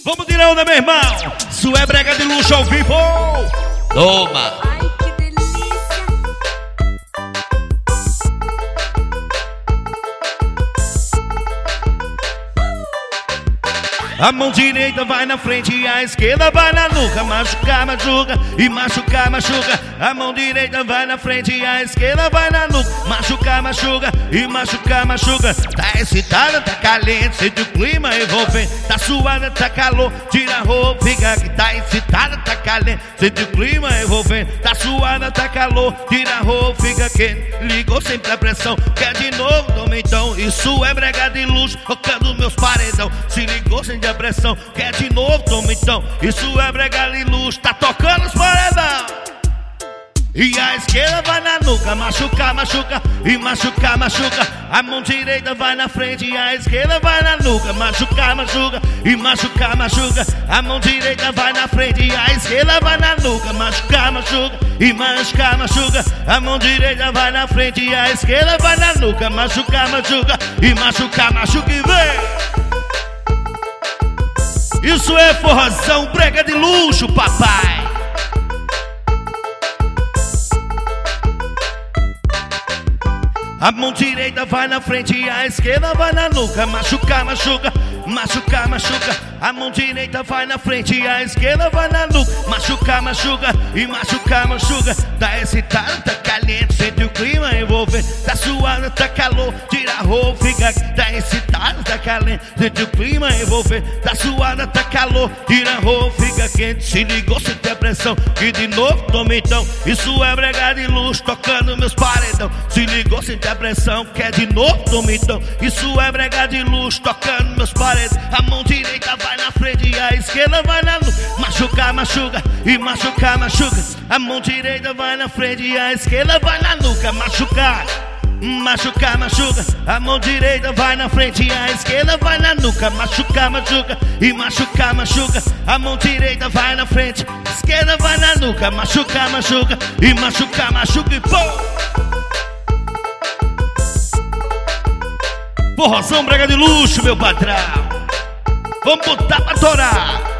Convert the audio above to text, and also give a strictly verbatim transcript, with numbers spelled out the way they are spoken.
Vamos tirar onda, meu irmão. Isso é brega de luxo ao vivo. Toma. Ai, que delícia. A mão direita vai na frente e a esquerda vai na nuca. Machucar, machuca e machucar, machuca. A mão direita vai na frente e a esquerda vai na nuca. Machucar, machuca e machucar, machuca. Tá excitada, tá caliente, sente o clima envolvente. Tá suada, tá calor, tira a roupa, fica aqui. Tá excitada, tá caliente, sente o clima envolvente. Tá suada, tá calor, tira a roupa, fica quente. Ligou sempre a pressão, quer de novo, toma então. Isso é brega de luxo, tocando meus paredão. Se ligou sem a pressão, quer de novo, toma então. Isso é brega de luxo, tá tocando os paredão. E a esquerda vai na nuca, machucar, machuca e machucar, machuca. A mão direita vai na frente e a esquerda vai na nuca. Machucar, machuca e machucar, machuca. A mão direita vai na frente e a esquerda vai na nuca. Machucar, machuca e machucar, machuca. A mão direita vai na frente e a esquerda vai na nuca. Machucar, machuca e machucar, machuca e vem. Isso é forrozão, brega de luxo, papai. A mão direita vai na frente e a esquerda vai na nuca. Machucar, machuca, machucar, machuca. A mão direita vai na frente e a esquerda vai na nuca. Machucar, machuca e machucar, machuca. Tá excitado, tá caliente, sente o clima envolvente. Tá suado, tá calor, tira a roupa, fica aqui. Tá excitado, tá caliente, sente o clima envolvente. Tá suado, tá calor, tira a roupa, fica quente. Se ligou, sente a pressão, e de novo toma então. Isso é brega de luxo, tocando meus paredão. Se ligou, sente a pressão, quer de novo, toma então. Isso é brega de luxo, tocando meus paredões. A mão direita vai na frente e a esquerda vai na nuca. Machucar, machuca e machucar, machuca. A mão direita vai na frente e a esquerda vai na nuca. Machucar, machucar, machuca. A mão direita vai na frente e a esquerda vai na nuca. Machucar, machuca e machucar, machuca. A mão direita vai na frente, esquerda vai na nuca. Machucar, machuca e machucar, machuca e pô. Forrozão, brega de luxo, meu patrão. Vamos botar pra torar.